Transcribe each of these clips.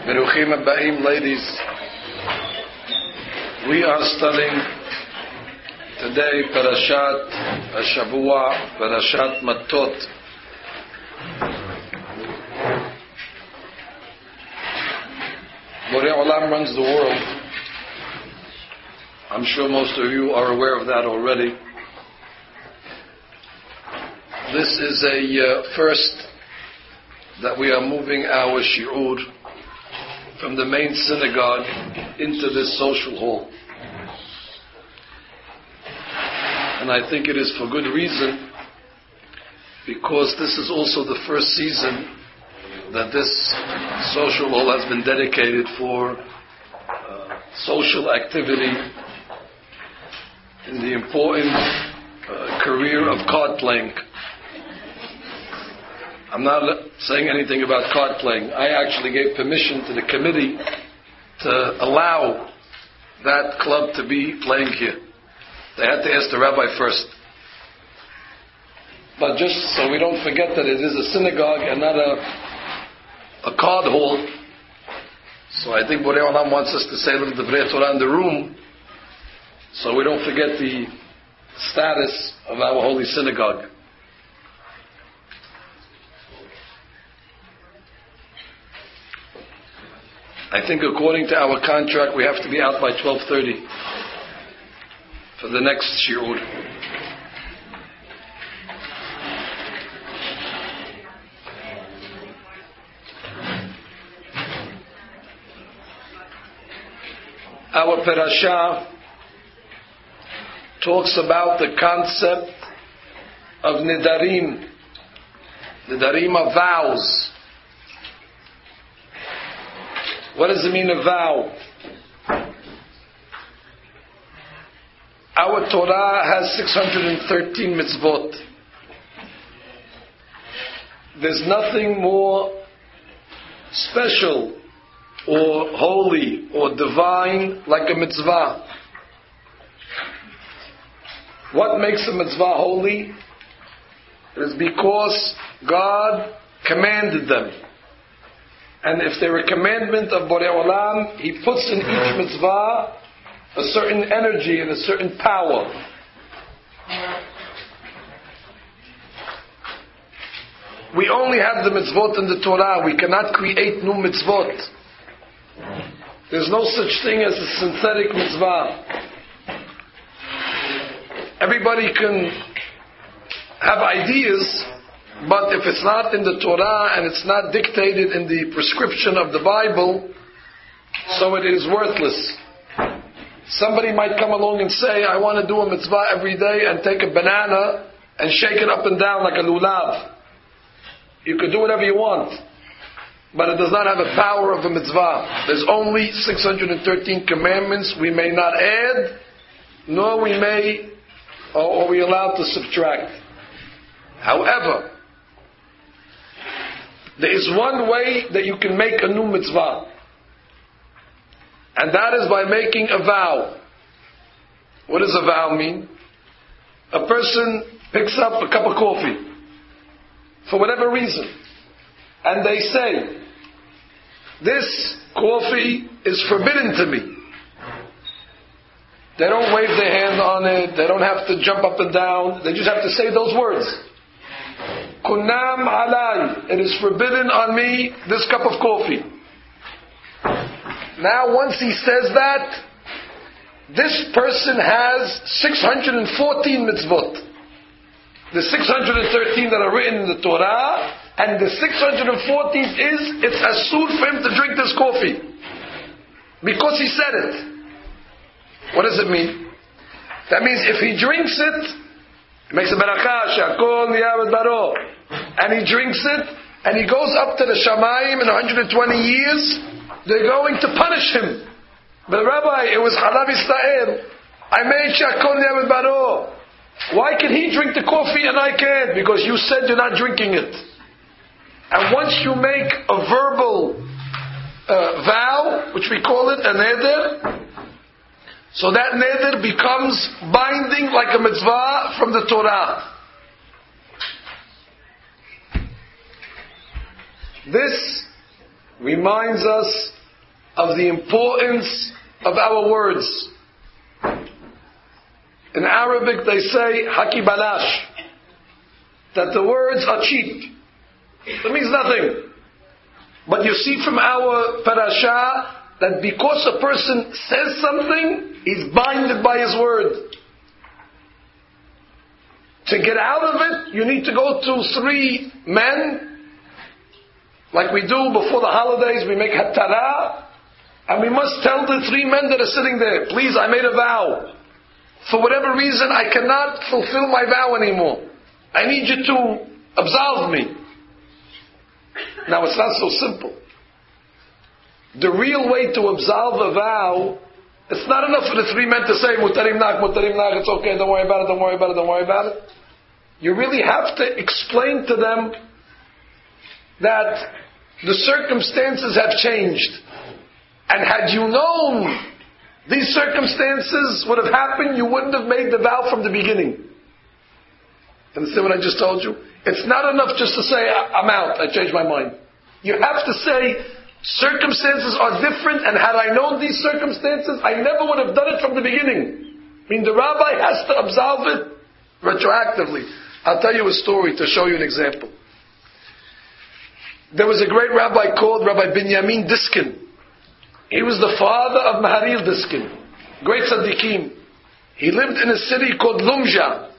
Beruchim Abaim, ladies. We are studying today Parashat Hashavua, Parashat Matot. Borei Olam runs the world. I'm sure most of you are aware of that already. This is a first that we are moving our shi'ur from the main synagogue into this social hall. And I think it is for good reason, because this is also the first season that this social hall has been dedicated for social activity in the important career of card playing. I'm not saying anything about card playing. I actually gave permission to the committee to allow that club to be playing here. They had to ask the rabbi first. But just so we don't forget that it is a synagogue and not a card hall. So I think Borei Olam wants us to say a little Divrei Torah in the room, so we don't forget the status of our holy synagogue. I think according to our contract, we have to be out by 12:30 for the next shi'ur. Our parasha talks about the concept of nidarim. Nidarim are vows. What does it mean, a vow? Our Torah has 613 mitzvot. There's nothing more special or holy or divine like a mitzvah. What makes a mitzvah holy? It is because God commanded them. And if they're a commandment of Borei Olam, He puts in each mitzvah a certain energy and a certain power. We only have the mitzvot in the Torah. We cannot create new mitzvot. There's no such thing as a synthetic mitzvah. Everybody can have ideas, but if it's not in the Torah and it's not dictated in the prescription of the Bible, so it is worthless. Somebody might come along and say, I want to do a mitzvah every day and take a banana and shake it up and down like a lulav. You could do whatever you want, but it does not have the power of a mitzvah. There's only 613 commandments. We may not add, nor we may, or we allowed to subtract. However, there is one way that you can make a new mitzvah, and that is by making a vow. What does a vow mean? A person picks up a cup of coffee for whatever reason, and they say, this coffee is forbidden to me. They don't wave their hand on it, they don't have to jump up and down, they just have to say those words. Kunam alai, it is forbidden on me, this cup of coffee. Now once he says that, this person has 614 mitzvot. The 613 that are written in the Torah, and the 614th is, it's asur for him to drink this coffee. Because he said it. What does it mean? That means if he drinks it, he makes a barakah, shakol niyavad baro, and he drinks it, and he goes up to the Shamayim in 120 years, they're going to punish him. But Rabbi, it was Halav Yisrael. I made shakol niyavad baro. Why can he drink the coffee and I can't? Because you said you're not drinking it. And once you make a verbal vow, which we call it a neder, so that neder becomes binding like a mitzvah from the Torah. This reminds us of the importance of our words. In Arabic they say haki balash, that the words are cheap. That means nothing. But you see from our parasha that because a person says something, he's binded by his word. To get out of it, you need to go to 3 men, like we do before the holidays, we make hatara, and we must tell the 3 men that are sitting there, please, I made a vow. For whatever reason, I cannot fulfill my vow anymore. I need you to absolve me. Now, it's not so simple. The real way to absolve a vow, it's not enough for the 3 men to say, mutarim nach, it's okay, don't worry about it, don't worry about it, don't worry about it. You really have to explain to them that the circumstances have changed. And had you known these circumstances would have happened, you wouldn't have made the vow from the beginning. Understand what I just told you? It's not enough just to say, I'm out, I changed my mind. You have to say, circumstances are different, and had I known these circumstances, I never would have done it from the beginning. I mean, the rabbi has to absolve it retroactively. I'll tell you a story to show you an example. There was a great rabbi called Rabbi Binyamin Diskin. He was the father of Maharil Diskin, great tzaddikim. He lived in a city called Lumja.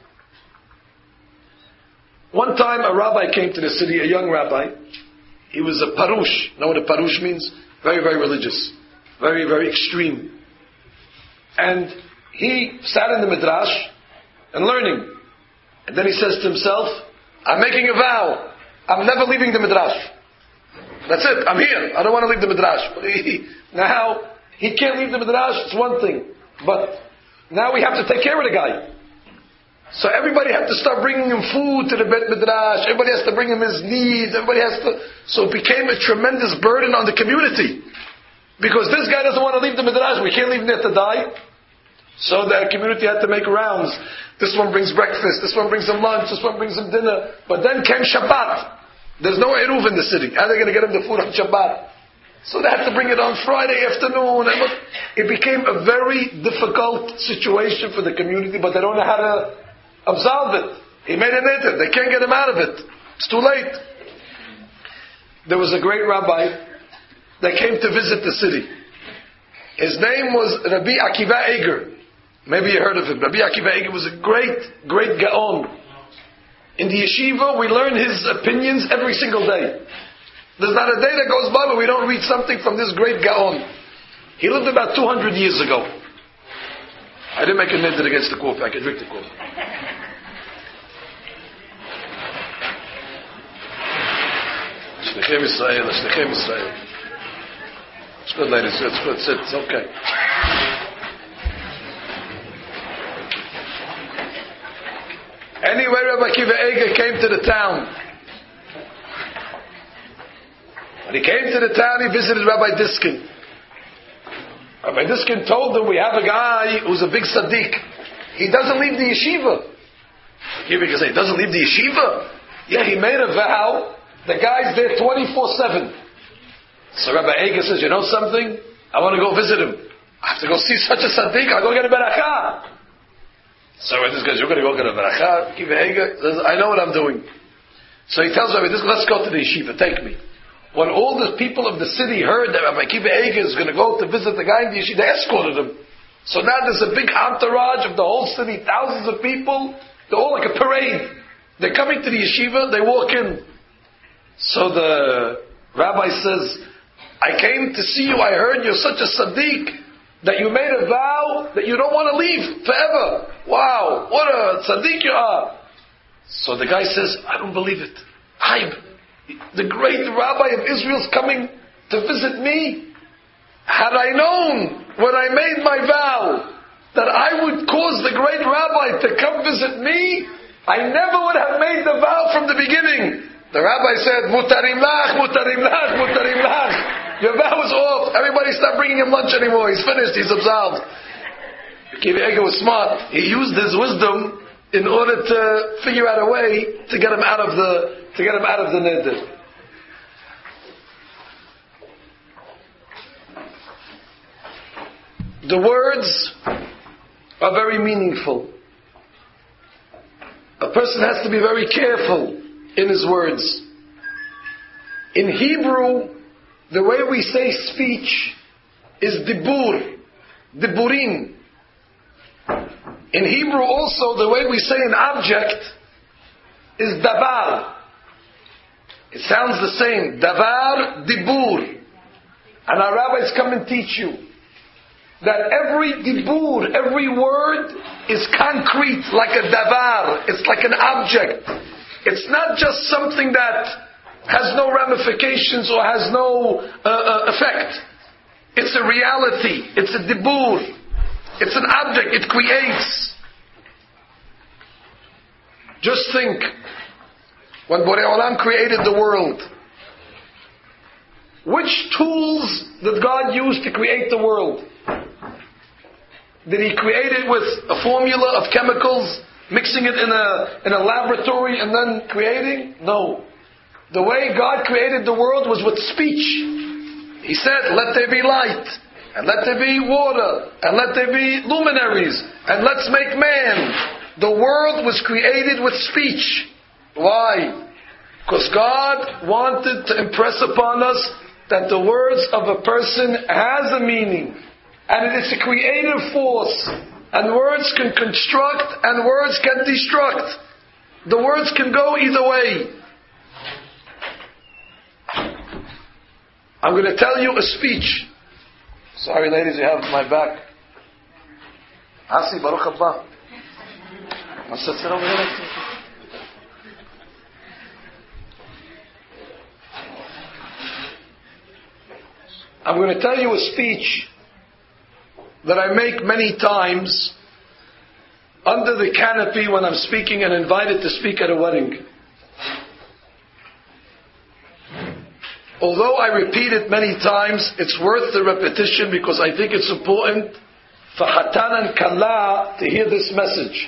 One time a rabbi came to the city, a young rabbi. He was a parush. Know what a parush means? Very, very religious. Very, very extreme. And he sat in the midrash and learning. And then he says to himself, I'm making a vow. I'm never leaving the midrash. That's it. I'm here. I don't want to leave the midrash. But now, he can't leave the midrash. It's one thing. But now we have to take care of the guy. So everybody had to start bringing him food to the Bet Midrash. Everybody has to bring him his needs. Everybody has to. So it became a tremendous burden on the community. Because this guy doesn't want to leave the Midrash. We can't leave him there to die. So the community had to make rounds. This one brings breakfast. This one brings him lunch. This one brings him dinner. But then came Shabbat. There's no Eruv in the city. How are they going to get him the food on Shabbat? So they had to bring it on Friday afternoon. And it became a very difficult situation for the community. But they don't know how to absolve it. He made an neder. They can't get him out of it. It's too late. There was a great rabbi that came to visit the city. His name was Rabbi Akiva Eger. Maybe you heard of him. Rabbi Akiva Eger was a great, great Gaon. In the yeshiva, we learn his opinions every single day. There's not a day that goes by where we don't read something from this great Gaon. He lived about 200 years ago. I didn't make a neder against the coffee. I can drink the coffee. Shlechem Yisrael, Shlechem Yisrael. It's good, ladies. It's good. Sit. It's okay. Anyway, Rabbi Akiva Eger came to the town. When he came to the town, he visited Rabbi Diskin. Rabbi Diskin told him, we have a guy who's a big tzaddik. He doesn't leave the yeshiva. Akiva Eger said, he doesn't leave the yeshiva? Yeah, he made a vow. The guy's there 24/7. So Rabbi Eger says, you know something? I want to go visit him. I have to go see such a tzaddik. I'll go get a beracha. So this guy says, you're going to go get a beracha? Akiva Eger says, I know what I'm doing. So he tells Rabbi Diskin, let's go to the yeshiva. Take me. When all the people of the city heard that Rabbi Akiva Eger is going to go to visit the guy in the yeshiva, they escorted him. So now there's a big entourage of the whole city, thousands of people. They're all like a parade. They're coming to the yeshiva, they walk in. So the rabbi says, I came to see you, I heard you're such a tzaddik, that you made a vow that you don't want to leave forever. Wow, what a tzaddik you are. So the guy says, I don't believe it. The great rabbi of Israel is coming to visit me. Had I known when I made my vow that I would cause the great rabbi to come visit me, I never would have made the vow from the beginning. The rabbi said, Mutarim lach, mutarim lach, mutarim lach. Your vow is off. Everybody stop bringing him lunch anymore. He's finished. He's absolved. Akiva Eger was smart. He used his wisdom in order to figure out a way to get him out of the neder. The words are very meaningful. A person has to be very careful in his words. In Hebrew, the way we say speech is dibur, diburim. In Hebrew also, the way we say an object is davar. It sounds the same. Davar, dibur. And our rabbis come and teach you that every dibur, every word is concrete, like a davar. It's like an object. It's not just something that has no ramifications or has no effect. It's a reality. It's a dibur. It's an object. It creates. Just think, when Borei Olam created the world, which tools did God use to create the world? Did He create it with a formula of chemicals, mixing it in a laboratory and then creating? No. The way God created the world was with speech. He said, let there be light, and let there be water, and let there be luminaries, and let's make man. The world was created with speech. Why? Because God wanted to impress upon us that the words of a person has a meaning, and it is a creative force, and words can construct and words can destruct. The words can go either way. I'm going to tell you a speech. Sorry ladies, you have my back. Asi, Baruch Haba. Sit over here. I'm going to tell you a speech that I make many times under the canopy when I'm speaking and invited to speak at a wedding. Although I repeat it many times, it's worth the repetition because I think it's important for Hatan and Kala to hear this message.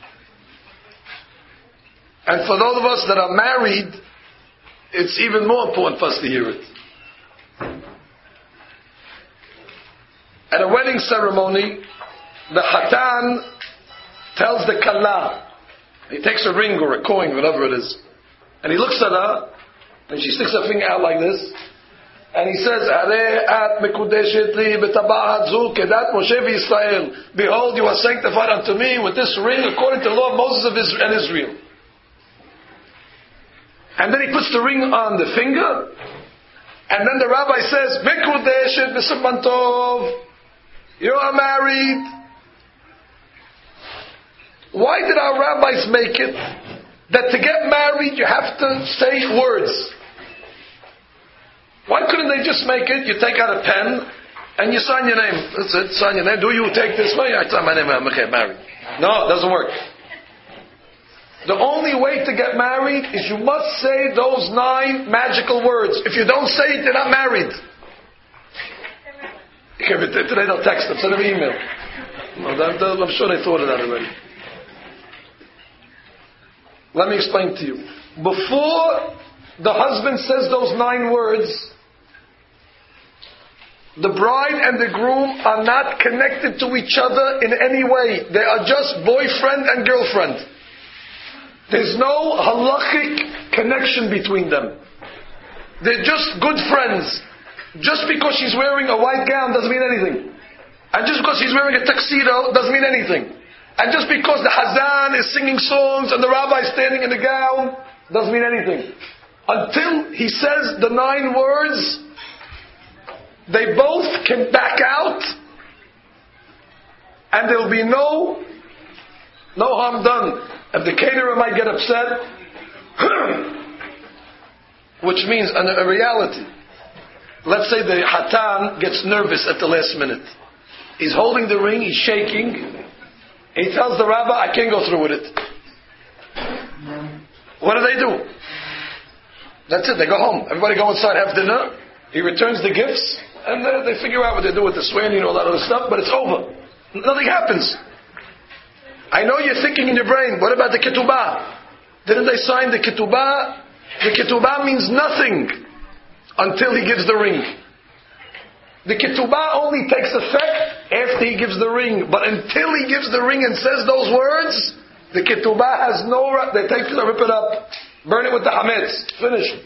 And for those of us that are married, it's even more important for us to hear it. At a wedding ceremony, the Hatan tells the Kala, he takes a ring or a coin, whatever it is, and he looks at her, and she sticks her finger out like this, and he says, "Harei at mekudeshet li b'taba'at zu kedat Moshe v'Yisrael." Behold, you are sanctified unto me with this ring according to the law of Moses and Israel. And then he puts the ring on the finger, and then the rabbi says, "Mekudeshet b'siman tov." You are married. Why did our rabbis make it that to get married you have to say words? Why couldn't they just make it, you take out a pen and you sign your name? That's it, sign your name. Do you take this way? I sign my name, I'm married. No, it doesn't work. The only way to get married is you must say those 9 magical words. If you don't say it, you're not married. Today they'll text them, send them an email. I'm sure they thought of that already. Let me explain to you. Before the husband says those 9 words, the bride and the groom are not connected to each other in any way. They are just boyfriend and girlfriend. There's no halachic connection between them. They're just good friends. Just because she's wearing a white gown doesn't mean anything. And just because he's wearing a tuxedo doesn't mean anything. And just because the Hazan is singing songs and the rabbi is standing in the gown doesn't mean anything. Until he says the 9 words, they both can back out and there will be no harm done. If the caterer might get upset, which means a reality. Let's say the Hatan gets nervous at the last minute. He's holding the ring, he's shaking. He tells the rabbi, I can't go through with it. What do? That's it, they go home. Everybody go inside, have dinner. He returns the gifts, and they figure out what they do with the swearing and all that other stuff, but it's over. Nothing happens. I know you're thinking in your brain, what about the ketubah? Didn't they sign the ketubah? The ketubah means nothing until he gives the ring. The ketubah only takes effect after he gives the ring. But until he gives the ring and says those words, the ketubah has no right. They take it and rip it up, burn it with the hametz. Finish.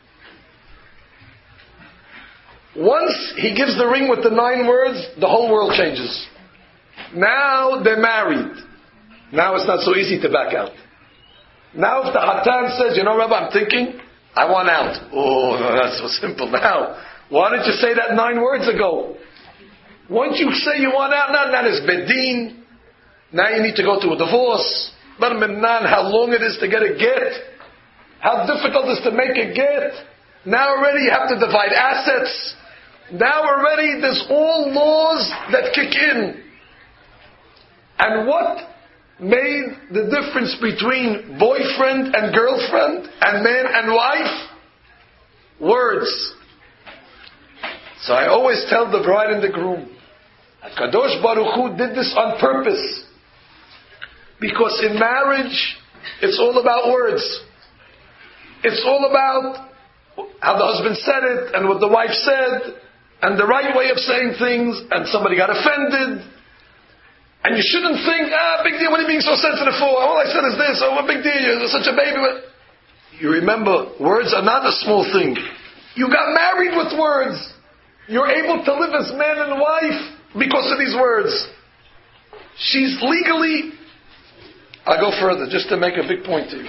Once he gives the ring with the 9 words, the whole world changes. Now they're married. Now it's not so easy to back out. Now if the Hatan says, Rabbi, I'm thinking, I want out. Oh, no, that's so simple now. Why didn't you say that 9 words ago? Once you say you want out, now that is bedin. Now you need to go to a divorce. But how long it is to get a get. How difficult it is to make a get. Now already you have to divide assets. Now already there's all laws that kick in. And what made the difference between boyfriend and girlfriend and man and wife? Words. So I always tell the bride and the groom, Kadosh Baruch Hu did this on purpose. Because in marriage, it's all about words. It's all about how the husband said it and what the wife said and the right way of saying things, and somebody got offended. And you shouldn't think, big deal, what are you being so sensitive for? All I said is this, what big deal, you're such a baby. You remember, words are not a small thing. You got married with words. You're able to live as man and wife because of these words. She's legally... I'll go further, just to make a big point to you.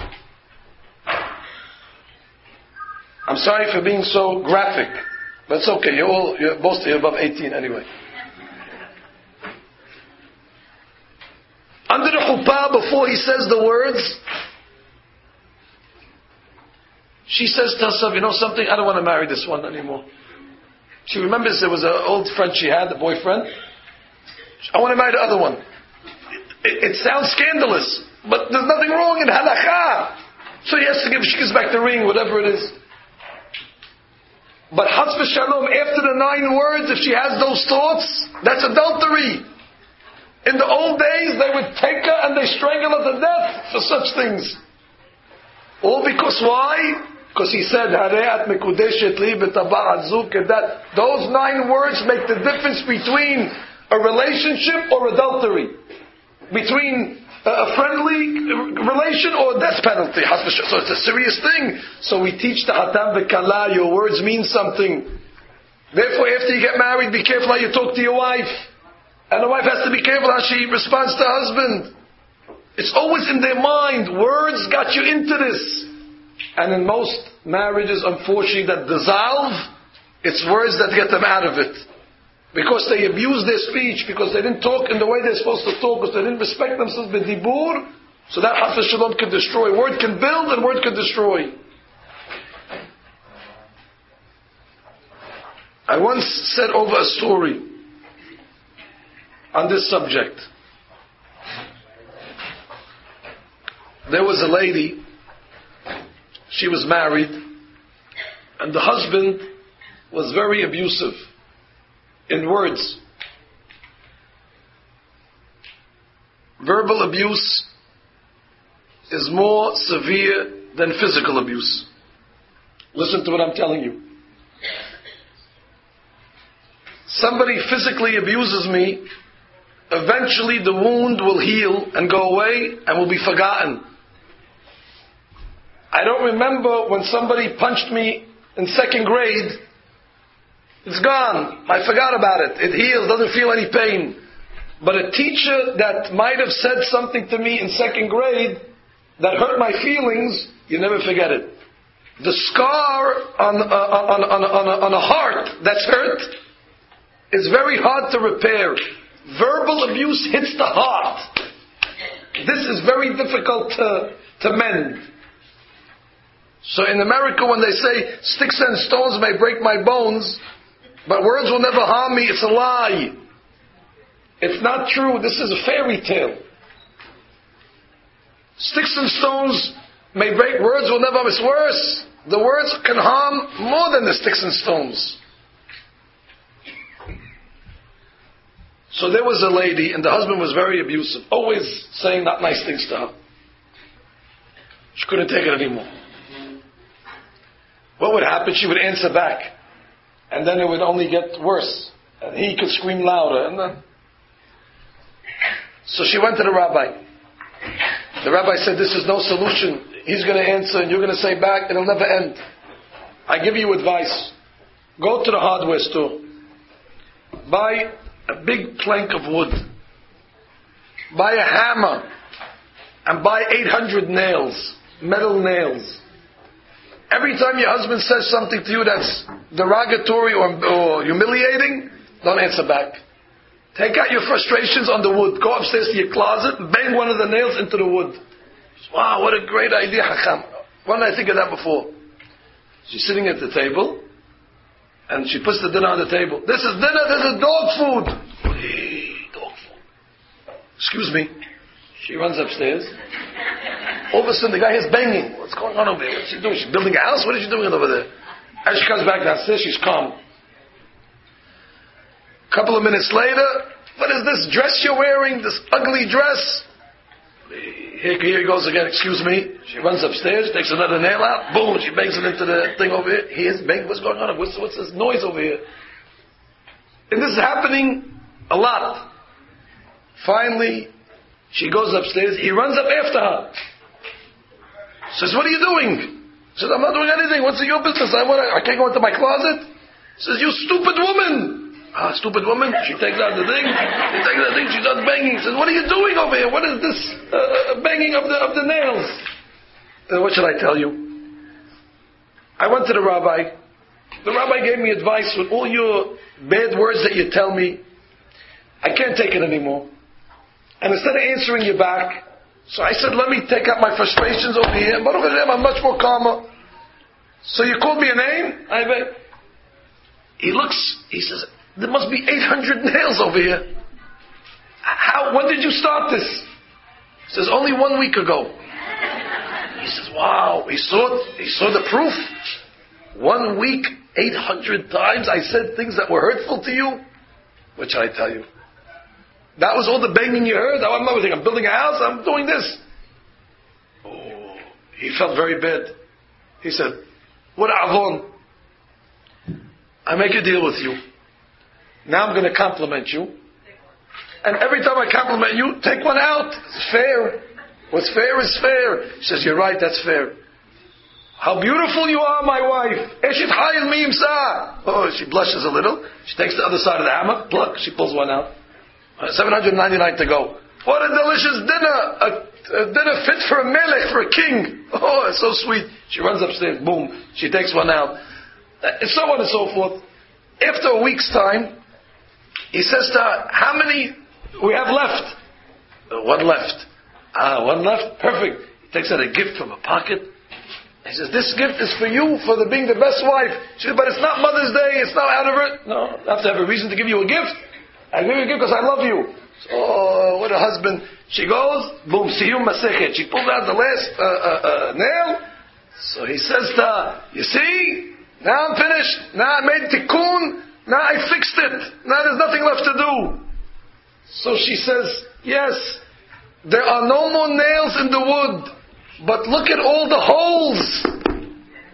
I'm sorry for being so graphic, but it's okay. You're both above 18 anyway. Under the chuppah, before he says the words, she says to herself, something, I don't want to marry this one anymore. She remembers there was an old friend she had, a boyfriend. I want to marry the other one. It sounds scandalous, but there's nothing wrong in halakha. So she gives back the ring, whatever it is. But Chas v'Shalom, after the 9 words, if she has those thoughts, that's adultery. In the old days, they would take her and they strangle her to death for such things. All because why? Because he said, Hareat mekudeshet li b'taba'at zu kedat. Those 9 words make the difference between a relationship or adultery. Between a friendly relation or a death penalty. So it's a serious thing. So we teach the Hatan v'Kala, your words mean something. Therefore, after you get married, be careful how you talk to your wife. And the wife has to be careful how she responds to her husband. It's always in their mind. Words got you into this. And in most marriages, unfortunately, that dissolve, it's words that get them out of it. Because they abuse their speech, because they didn't talk in the way they're supposed to talk, because they didn't respect themselves with dibur, so that Chas v'Shalom can destroy. Word can build and word can destroy. I once said over a story on this subject. There was a lady, she was married, and the husband was very abusive in words. Verbal abuse is more severe than physical abuse. Listen to what I'm telling you. Somebody physically abuses me, eventually the wound will heal and go away and will be forgotten. I don't remember when somebody punched me in 2nd grade. It's gone. I forgot about it. It heals, doesn't feel any pain. But a teacher that might have said something to me in 2nd grade that hurt my feelings, you never forget it. The scar on a heart that's hurt is very hard to repair. Verbal abuse hits the heart. This is very difficult to mend. So in America, when they say sticks and stones may break my bones, but words will never harm me, it's a lie. It's not true. This is a fairy tale. Sticks and stones may break, words will never harm. It's worse. The words can harm more than the sticks and stones. So there was a lady, and the husband was very abusive, always saying not nice things to her. She couldn't take it anymore. What would happen? She would answer back. And then it would only get worse. And he could scream louder. And then So she went to the rabbi. The rabbi said, this is no solution. He's going to answer and you're going to say back, it'll never end. I give you advice. Go to the hardware store. Buy a big plank of wood. Buy a hammer. And buy 800 nails. Metal nails. Every time your husband says something to you that's derogatory or humiliating, don't answer back. Take out your frustrations on the wood. Go upstairs to your closet and bang one of the nails into the wood. Wow, what a great idea, Hakam. Why didn't I think of that before? She's sitting at the table, and she puts the dinner on the table. This is dinner, this is dog food. Hey, dog food. Excuse me. She runs upstairs. All of a sudden, the guy hears banging. What's going on over there? What's she doing? She's building a house? What is she doing over there? As she comes back downstairs, she's calm. A couple of minutes later, what is this dress you're wearing? This ugly dress? Here he goes again. Excuse me. She runs upstairs, takes another nail out. Boom! She bangs it into the thing over here. He hears bang. What's going on? What's this noise over here? And this is happening a lot. Finally, she goes upstairs. He runs up after her. Says, what are you doing? Says, I'm not doing anything. What's your business? I can't go into my closet. Says, you stupid woman. Stupid woman. She takes out the thing. She starts banging. Says, what are you doing over here? What is this banging of the nails? What should I tell you? I went to the rabbi. The rabbi gave me advice with all your bad words that you tell me. I can't take it anymore. And instead of answering you back, so I said, let me take out my frustrations over here. Baruch Hashem, I'm much more calmer. So you called me a name? He looks, he says, there must be 800 nails over here. When did you start this? He says, only 1 week ago. He says, wow, he saw the proof. 1 week, 800 times I said things that were hurtful to you. What should I tell you? That was all the banging you heard? I'm not thinking, I'm building a house, I'm doing this. Oh, he felt very bad. He said, what avon? I make a deal with you. Now I'm going to compliment you. And every time I compliment you, take one out. It's fair. What's fair is fair. He says, you're right, that's fair. How beautiful you are, my wife. Eshet Hayil Mimsa. Oh, she blushes a little. She takes the other side of the hammer. Pluck. She pulls one out. 799 to go. What a delicious dinner. A dinner fit for a melech, for a king. Oh, it's so sweet. She runs upstairs. Boom. She takes one out. And so on and so forth. After a week's time, he says to her, how many we have left? One left. One left? Perfect. He takes out a gift from a pocket. He says, this gift is for you, for being the best wife. She says, but it's not Mother's Day, it's not out of it. No, I have to have a reason to give you a gift. I give you a gift because I love you. Oh, what a husband. She goes, boom, siyum masechet. She pulled out the last nail. So he says to her, you see, now I'm finished. Now I made tikkun. Now I fixed it. Now there's nothing left to do. So she says, yes, there are no more nails in the wood, but look at all the holes.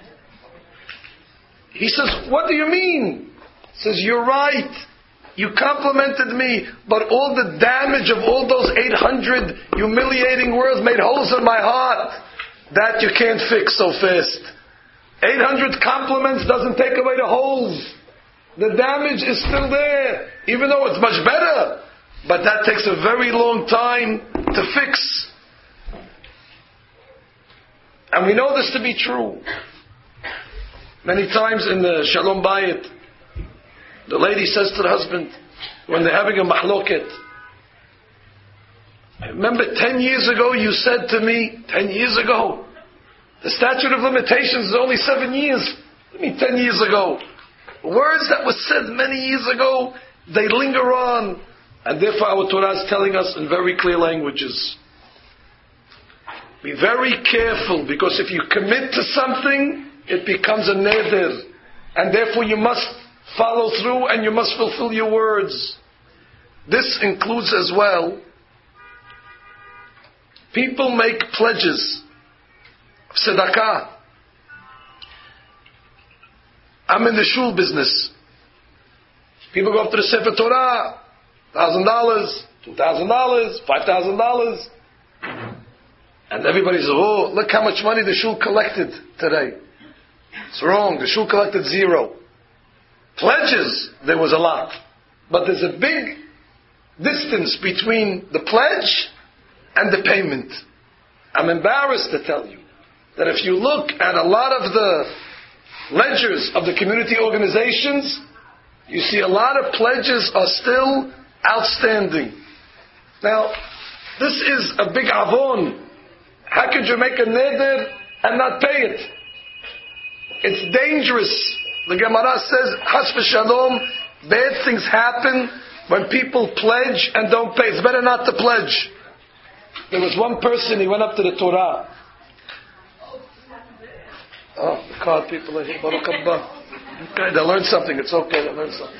He says, what do you mean? He says, you're right. You complimented me, but all the damage of all those 800 humiliating words made holes in my heart. That you can't fix so fast. 800 compliments doesn't take away the holes. The damage is still there, even though it's much better. But that takes a very long time to fix. And we know this to be true. Many times in the Shalom Bayit, the lady says to the husband, when they're having a mahloket, I remember 10 years ago you said to me, 10 years ago, the statute of limitations is only 7 years. I mean 10 years ago. Words that were said many years ago, they linger on. And therefore our Torah is telling us in very clear languages. Be very careful, because if you commit to something, it becomes a neder. And therefore you must follow through and you must fulfill your words. This includes as well, people make pledges of tzedakah. I'm in the shul business. People go up to the Sefer Torah, $1,000, $2,000, $5,000. And everybody says, oh, look how much money the shul collected today. It's wrong. The shul collected zero. Pledges, there was a lot. But there's a big distance between the pledge and the payment. I'm embarrassed to tell you that if you look at a lot of the ledgers of the community organizations, you see a lot of pledges are still outstanding. Now, this is a big avon. How could you make a neder and not pay it? It's dangerous. The Gemara says, Chas v'shalom, bad things happen when people pledge and don't pay. It's better not to pledge. There was one person, he went up to the Torah. Oh, the card people are here. Baruch haba. Okay, they learned something. It's okay, they learned something.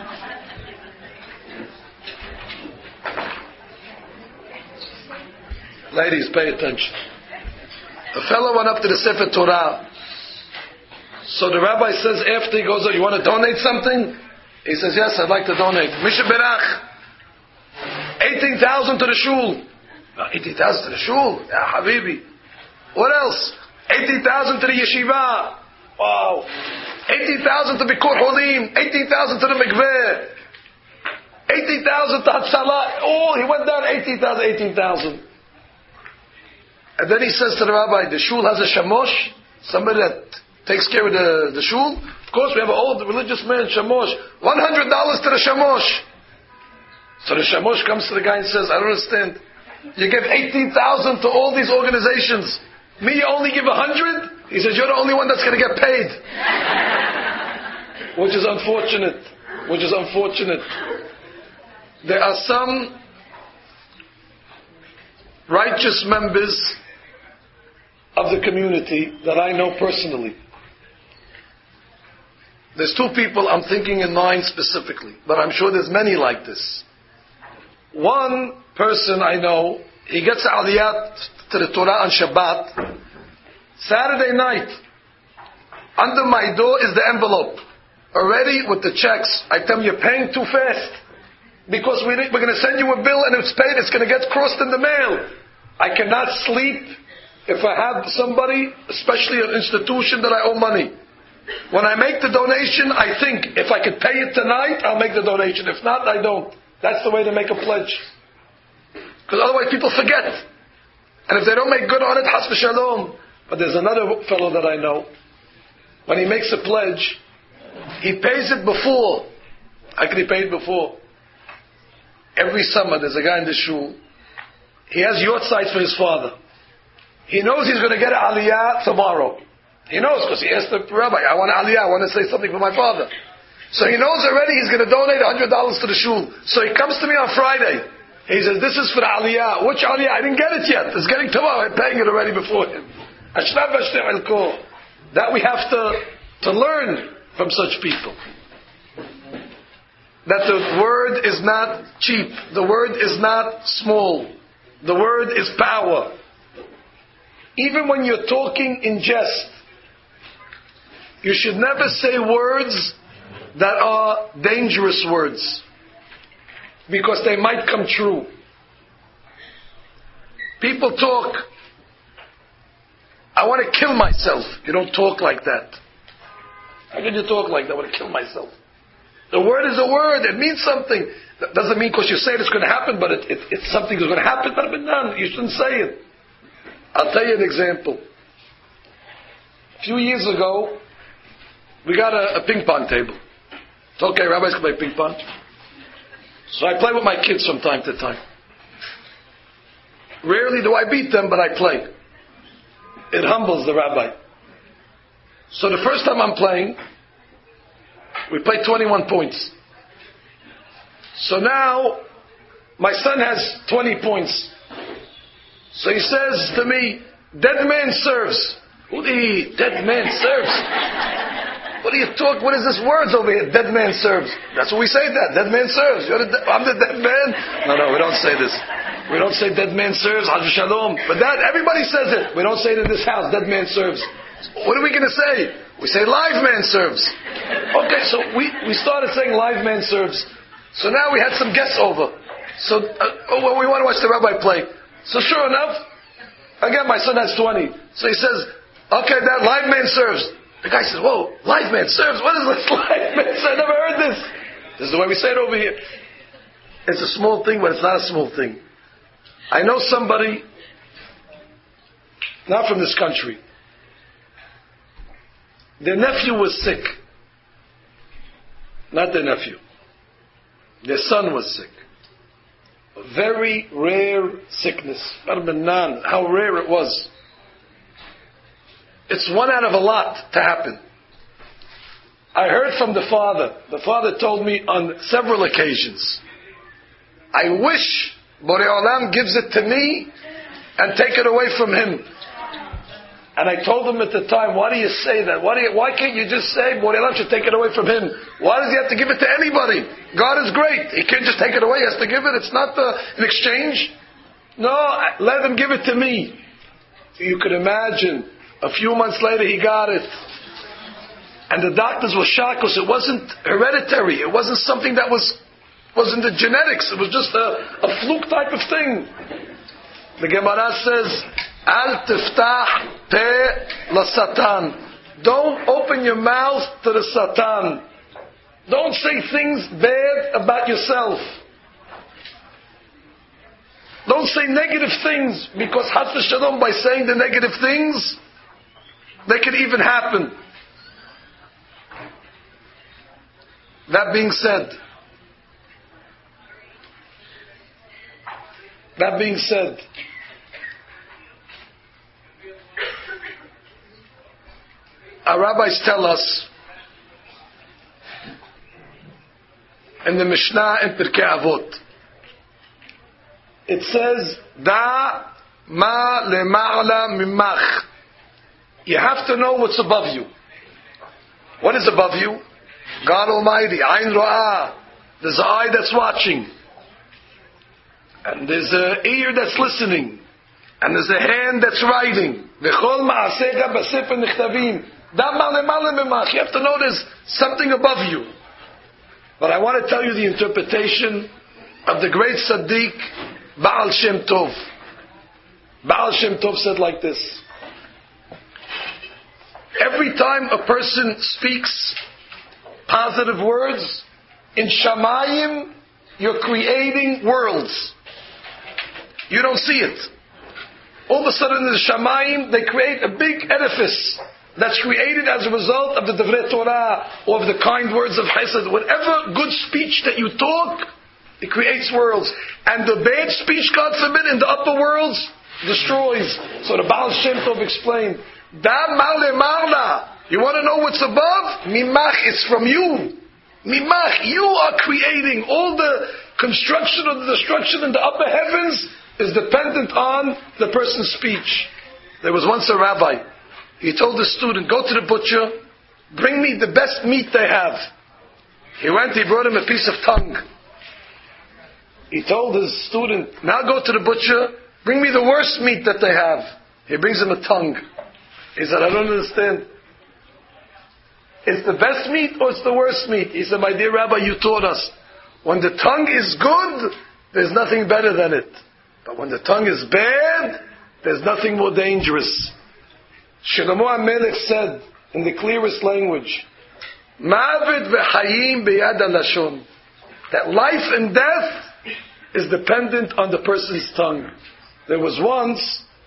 Ladies, pay attention. A fellow went up to the Sefer Torah. So the rabbi says after he goes, oh, you want to donate something? He says, yes, I'd like to donate. Misha Berach, 18,000 to the shul. 18,000 to the shul? Ya Habibi. What else? 80,000 to the yeshiva. Wow. 80,000 to Bikur Holim. 80,000 to the mikveh. 80,000 to Hatzalah. Oh, he went down 18,000. And then he says to the rabbi, the shul has a shamosh, somebody that takes care of the shul. Of course, we have an old religious man, shamosh. $100 to the shamosh. So the shamosh comes to the guy and says, I don't understand. You give 18,000 to all these organizations. Me, you only give 100? He says, you're the only one that's going to get paid. Which is unfortunate. There are some righteous members of the community that I know personally. There's two people I'm thinking in mind specifically, but I'm sure there's many like this. One person I know, he gets aliyat to the Torah on Shabbat. Saturday night, under my door is the envelope. Already with the checks. I tell him, you're paying too fast. Because we're going to send you a bill and it's paid, it's going to get crossed in the mail. I cannot sleep if I have somebody, especially an institution that I owe money. When I make the donation, I think, if I could pay it tonight, I'll make the donation. If not, I don't. That's the way to make a pledge. Because otherwise people forget. And if they don't make good on it, Has v'shalom. But there's another fellow that I know. When he makes a pledge, he pays it before. How can he pay it before? Every summer, there's a guy in the shul. He has yortzeit for his father. He knows he's going to get an aliyah tomorrow. He knows because he asked the rabbi, I want an aliyah, I want to say something for my father. So he knows already he's going to donate $100 to the shul. So he comes to me on Friday. He says, this is for the aliyah. Which aliyah? I didn't get it yet. It's getting tomorrow. I'm paying it already before him. That we have to learn from such people. That the word is not cheap. The word is not small. The word is power. Even when you're talking in jest, you should never say words that are dangerous words, because they might come true. People talk, I want to kill myself. You don't talk like that. How can you talk like that? I want to kill myself. The word is a word. It means something. That doesn't mean because you say it's going to happen, but it's something that's going to happen. But you shouldn't say it. I'll tell you an example. A few years ago, we got a ping pong table. It's okay, rabbis can play ping pong. So I play with my kids from time to time. Rarely do I beat them, but I play. It humbles the rabbi. So the first time I'm playing, we played 21 points. So now, my son has 20 points. So he says to me, dead man serves. Udi, dead man serves. What do you talk? What is this words over here? Dead man serves. That's what we say that. Dead man serves. I'm the dead man. No, we don't say this. We don't say dead man serves. Haz shalom. But that, everybody says it. We don't say it in this house. Dead man serves. What are we going to say? We say live man serves. Okay, so we started saying live man serves. So now we had some guests over. So, well, we want to watch the rabbi play. So sure enough, again, my son has 20. So he says, okay, that live man serves. The guy says, whoa, live man serves? What is this live man serves? I never heard this. This is the way we say it over here. It's a small thing, but it's not a small thing. I know somebody, not from this country. Their nephew was sick. Not their nephew. Their son was sick. A very rare sickness. How rare it was. It's one out of a lot to happen. I heard from the father. The father told me on several occasions, I wish Borei Olam gives it to me and take it away from him. And I told him at the time, why do you say that? Why can't you just say Borei Olam should take it away from him? Why does he have to give it to anybody? God is great. He can't just take it away. He has to give it. It's not an exchange. No, let him give it to me. You could imagine, a few months later he got it. And the doctors were shocked because it wasn't hereditary. It wasn't something that wasn't the genetics. It was just a fluke type of thing. The Gemara says, Al tiftah pe la Satan. Don't open your mouth to the Satan. Don't say things bad about yourself. Don't say negative things, because Chas v'Shalom, by saying the negative things, they could even happen. That being said, our rabbis tell us in the Mishnah in Pirkei Avot, it says, Da ma lema'ala mimach. You have to know what's above you. What is above you? God Almighty, Ayn Ra'ah. There's an eye that's watching. And there's an ear that's listening. And there's a hand that's writing. V'chol ma'asecha b'sefer nichtavim. Da ma lema'ala mimach. You have to know there's something above you. But I want to tell you the interpretation of the great Tzaddik, Baal Shem Tov. Baal Shem Tov said like this: every time a person speaks positive words, in Shamayim, you're creating worlds. You don't see it. All of a sudden in the Shamayim, they create a big edifice that's created as a result of the Divrei Torah, or of the kind words of Chesed. Whatever good speech that you talk, it creates worlds. And the bad speech, God forbid, in the upper worlds, destroys. So the Baal Shem Tov explained, Da male marla. You want to know what's above? Mimach is from you. Mimach, you are creating. All the construction or the destruction in the upper heavens is dependent on the person's speech. There was once a rabbi. He told the student, go to the butcher, bring me the best meat they have. He went, he brought him a piece of tongue. He told his student, now go to the butcher, bring me the worst meat that they have. He brings him a tongue. He said, I don't understand. It's the best meat or it's the worst meat? He said, my dear rabbi, you taught us, when the tongue is good, there's nothing better than it. But when the tongue is bad, there's nothing more dangerous. Shlomo HaMelech said, in the clearest language, Mavet v'chayim beyad halashon. That life and death is dependent on the person's tongue. There was once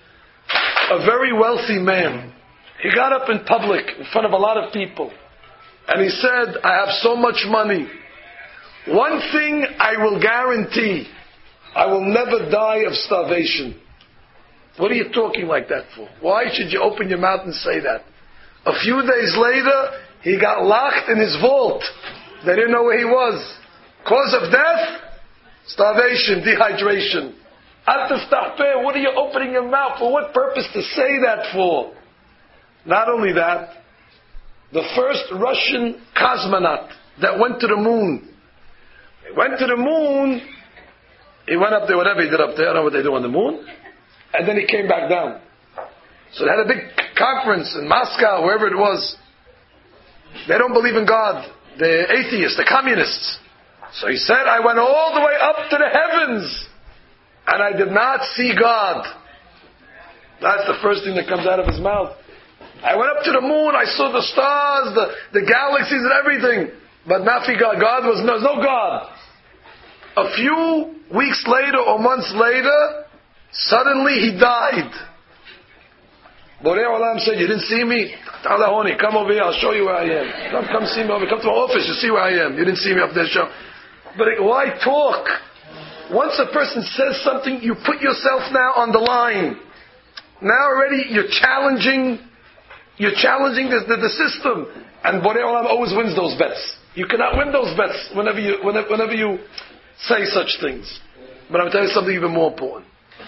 a very wealthy man. He got up in public, in front of a lot of people, and he said, I have so much money. One thing I will guarantee, I will never die of starvation. What are you talking like that for? Why should you open your mouth and say that? A few days later, he got locked in his vault. They didn't know where he was. Cause of death? Starvation, dehydration. What are you opening your mouth for? What purpose to say that for? Not only that, the first Russian cosmonaut that went to the moon. He went to the moon, he went up there, whatever he did up there, I don't know what they do on the moon, and then he came back down. So they had a big conference in Moscow, wherever it was. They don't believe in God. They're atheists, they're communists. So he said, I went all the way up to the heavens, and I did not see God. That's the first thing that comes out of his mouth. I went up to the moon, I saw the stars, the galaxies and everything, but not see God. There's no God. A few weeks later or months later, suddenly he died. Borei Olam said, you didn't see me? Talahoni, come over here, I'll show you where I am. Come see me over, come to my office, you see where I am. You didn't see me up there, show. But why talk? Once a person says something, you put yourself now on the line. Now already you're challenging the system. And Borei Olam always wins those bets. You cannot win those bets whenever you say such things. But I'm telling you something even more important.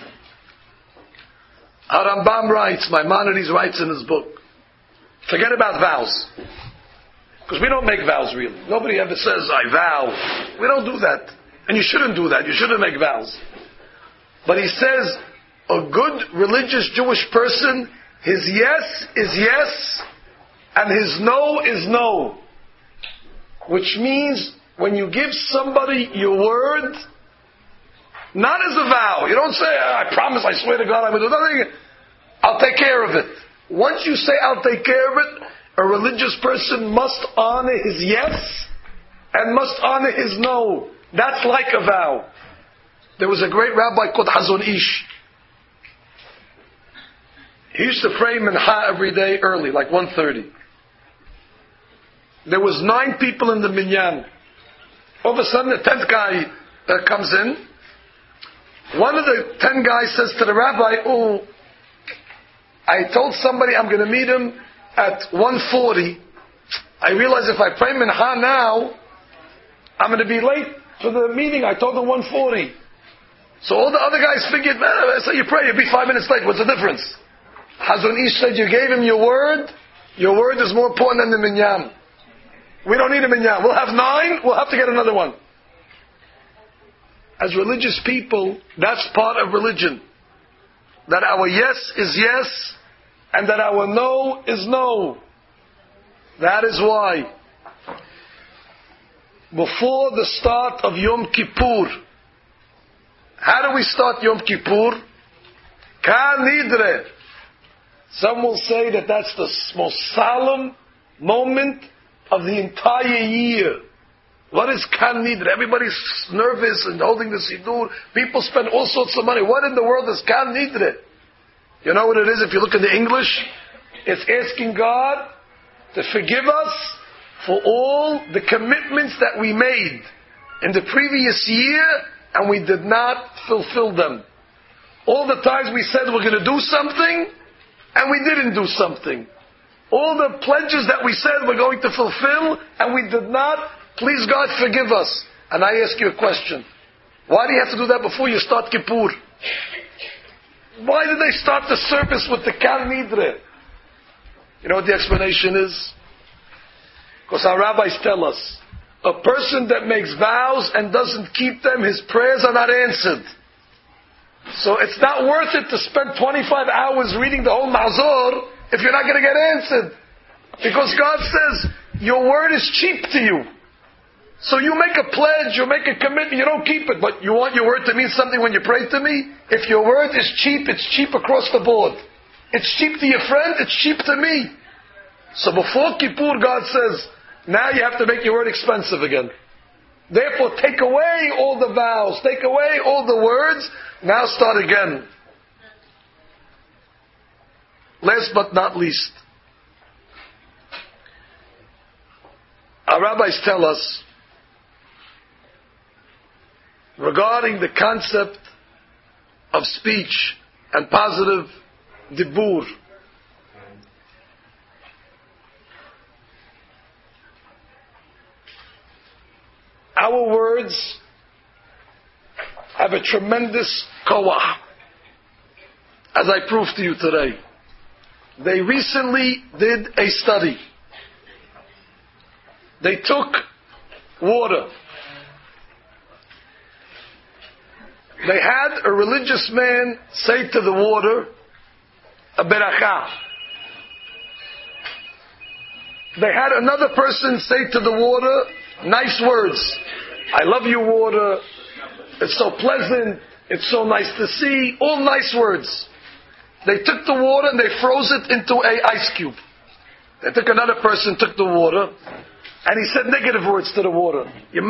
Harambam writes, Maimonides writes in his book, forget about vows. Because we don't make vows really. Nobody ever says, I vow. We don't do that. And you shouldn't do that. You shouldn't make vows. But he says, a good religious Jewish person, his yes is yes, and his no is no. Which means, when you give somebody your word, not as a vow. You don't say, I promise, I swear to God, I will do nothing. I'll take care of it. Once you say, I'll take care of it, a religious person must honor his yes and must honor his no. That's like a vow. There was a great rabbi called Hazon Ish. He used to pray mincha every day early, like 1:30. There was 9 people in the minyan. All of a sudden, the 10th guy comes in. One of the 10 guys says to the rabbi, oh, I told somebody I'm going to meet him at 1:40. I realize if I pray mincha now, I'm going to be late for the meeting. I told him 1:40. So all the other guys figured, so you pray, you'll be 5 minutes late. What's the difference? Hazon Ish said, you gave him your word. Your word is more important than the minyan. We don't need a minyan. We'll have 9. We'll have to get another one. As religious people, that's part of religion. That our yes is yes, and that our no is no. That is why, before the start of Yom Kippur, how do we start Yom Kippur? Ka Nidre. Some will say that that's the most solemn moment of the entire year. What is Kan Nidre? Everybody's nervous and holding the Siddur. People spend all sorts of money. What in the world is Kan Nidre? You know what it is if you look in the English? It's asking God to forgive us for all the commitments that we made in the previous year and we did not fulfill them. All the times we said we're going to do something and we didn't do something. All the pledges that we said we're going to fulfill and we did not. Please God forgive us. And I ask you a question. Why do you have to do that before you start Kippur? Why did they start the service with the Kan Nidre? You know what the explanation is? Because our rabbis tell us, a person that makes vows and doesn't keep them, his prayers are not answered. So it's not worth it to spend 25 hours reading the whole Mazor if you're not going to get answered. Because God says, your word is cheap to you. So you make a pledge, you make a commitment, you don't keep it, but you want your word to mean something when you pray to me? If your word is cheap, it's cheap across the board. It's cheap to your friend, it's cheap to me. So before Kippur, God says, now you have to make your word expensive again. Therefore, take away all the vows, take away all the words, now start again. Last but not least, our rabbis tell us, regarding the concept of speech and positive dibur, our words have a tremendous koah, as I proved to you today. They recently did a study. They took water. They had a religious man say to the water, a beracha. They had another person say to the water, nice words. I love you, water. It's so pleasant. It's so nice to see. All nice words. They took the water and they froze it into a ice cube. They took another person, took the water, and he said negative words to the water.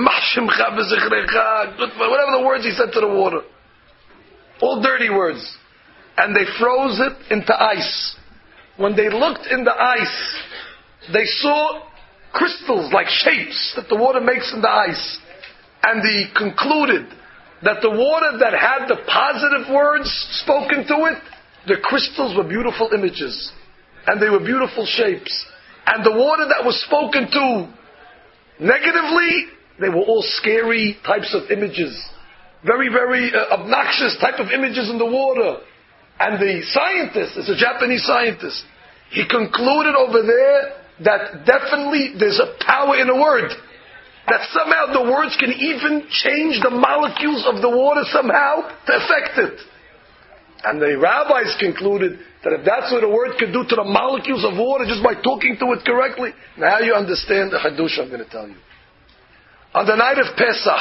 Whatever the words he said to the water. All dirty words. And they froze it into ice. When they looked in the ice, they saw crystals like shapes that the water makes in the ice. And they concluded that the water that had the positive words spoken to it, the crystals were beautiful images. And they were beautiful shapes. And the water that was spoken to negatively, they were all scary types of images. Very, very obnoxious type of images in the water. And the scientist, it's a Japanese scientist, he concluded over there that definitely there's a power in a word. That somehow the words can even change the molecules of the water somehow to affect it. And the rabbis concluded that if that's what a word could do to the molecules of water just by talking to it correctly, now you understand the Hadush I'm going to tell you. On the night of Pesach,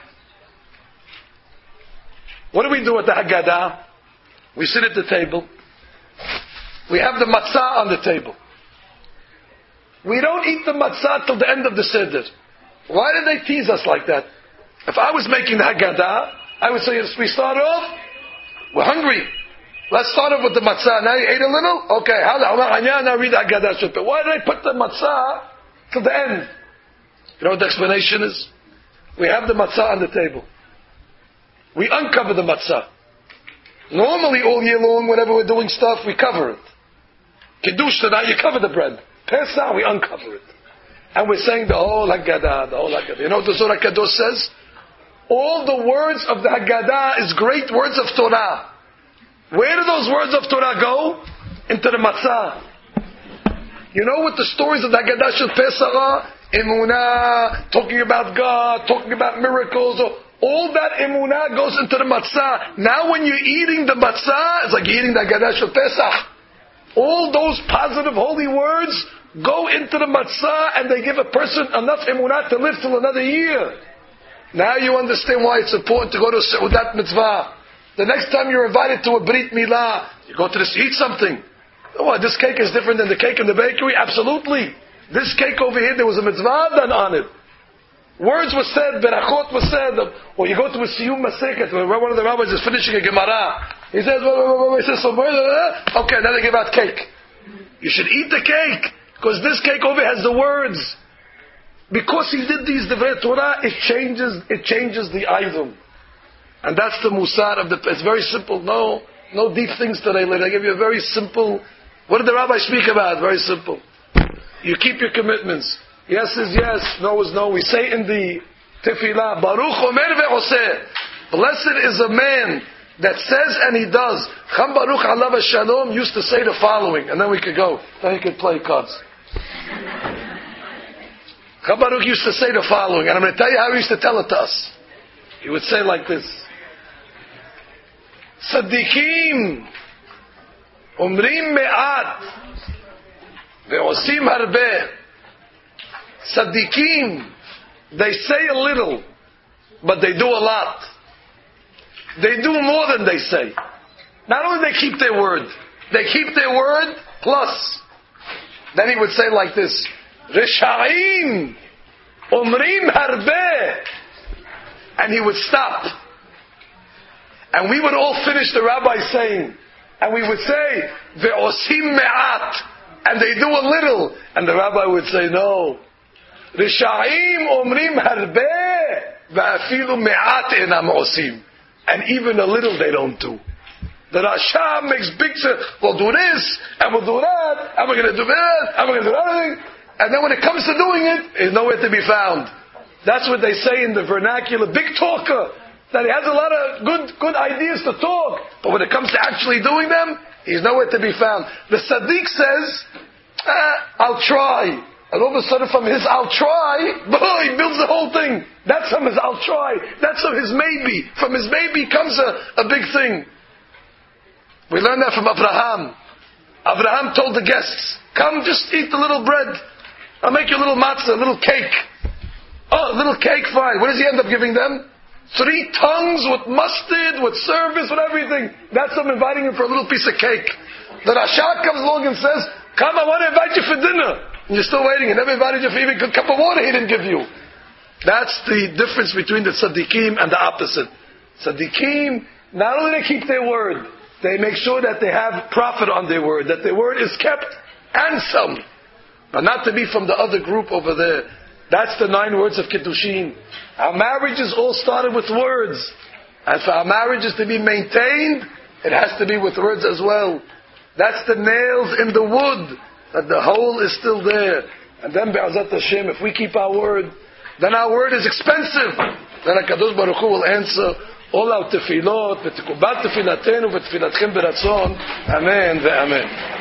what do we do at the Haggadah? We sit at the table. We have the matzah on the table. We don't eat the matzah till the end of the Seder. Why did they tease us like that? If I was making the Haggadah, I would say, we start off, we're hungry. Let's start off with the matzah. Now you ate a little? Okay, now read the Haggadah. But why did I put the matzah till the end? You know what the explanation is? We have the matzah on the table. We uncover the matzah. Normally, all year long, whenever we're doing stuff, we cover it. Kiddush, now you cover the bread. Pesach, we uncover it. And we're saying the whole Haggadah, the whole Haggadah. You know what the Zohar Kadosh says? All the words of the Haggadah is great words of Torah. Where do those words of Torah go? Into the matzah. You know what the stories of the Haggadah Shel Pesach are? Emunah, talking about God, talking about miracles. All that emunah goes into the matzah. Now when you're eating the matzah, it's like you're eating the Haggadah Shel Pesach. All those positive holy words go into the matzah and they give a person enough emunah to live till another year. Now you understand why it's important to go to a Seudat Mitzvah. The next time you're invited to a Brit Milah, you go to eat something. Oh, this cake is different than the cake in the bakery? Absolutely. This cake over here, there was a mitzvah done on it. Words were said, berachot was said. Or you go to a Siyum Maseket, where one of the rabbis is finishing a Gemara. He says, he says some words, okay, now they give out cake. You should eat the cake, because this cake over here has the words. Because he did these Divrei Torah, it changes the item. And that's the musar of the, it's very simple. No deep things today. I give you a very simple, what did the rabbi speak about? Very simple. You keep your commitments. Yes is yes, no is no. We say in the tefillah, Baruch Omer ve'oseh. Blessed is a man that says and he does. Cham Baruch Alav Shalom used to say the following, and then we could go. Then he could play cards. Cham Baruch used to say the following, and I'm going to tell you how he used to tell it to us. He would say like this. Tzaddikim Omrim me'at ve'osim harbeh. Tzaddikim, they say a little, but they do a lot. They do more than they say. Not only they keep their word, they keep their word plus. Then he would say like this, Risha'im Omrim harbeh. And he would stop. And we would all finish the rabbi saying, and we would say, Ve'osim me'at. And they do a little. And the rabbi would say, no. Risha'im omrim harbeh. Ve'afilu me'at enam osim. And even a little they don't do. The Rasha makes big, we'll do this, and we'll do that, and we're going to do that, and we're going to do that. And then when it comes to doing it, it's nowhere to be found. That's what they say in the vernacular, big talker. That he has a lot of good ideas to talk, but when it comes to actually doing them, he's nowhere to be found. The Sadiq says, I'll try. And all of a sudden from his I'll try, he builds the whole thing. That's from his I'll try. That's from his maybe. From his maybe comes a big thing. We learned that from Abraham. Abraham told the guests, come just eat the little bread. I'll make you a little matzah, a little cake. Oh, a little cake, fine. What does he end up giving them? 3 tongues with mustard, with service, with everything. That's him inviting him for a little piece of cake. The Rasha comes along and says, come, I want to invite you for dinner. And you're still waiting. He never invited you for even a cup of water he didn't give you. That's the difference between the tzaddikim and the opposite. Tzaddikim, not only they keep their word, they make sure that they have profit on their word, that their word is kept and some. But not to be from the other group over there. That's the 9 words of Kiddushin. Our marriages all started with words. And for our marriages to be maintained, it has to be with words as well. That's the nails in the wood, that the hole is still there. And then, Be'ezat Hashem, if we keep our word, then our word is expensive. Then HaKadosh Baruch Hu will answer all our tefillot, v'tikubat tefilatenu v'tefilatchem beratzon. Amen ve'amen.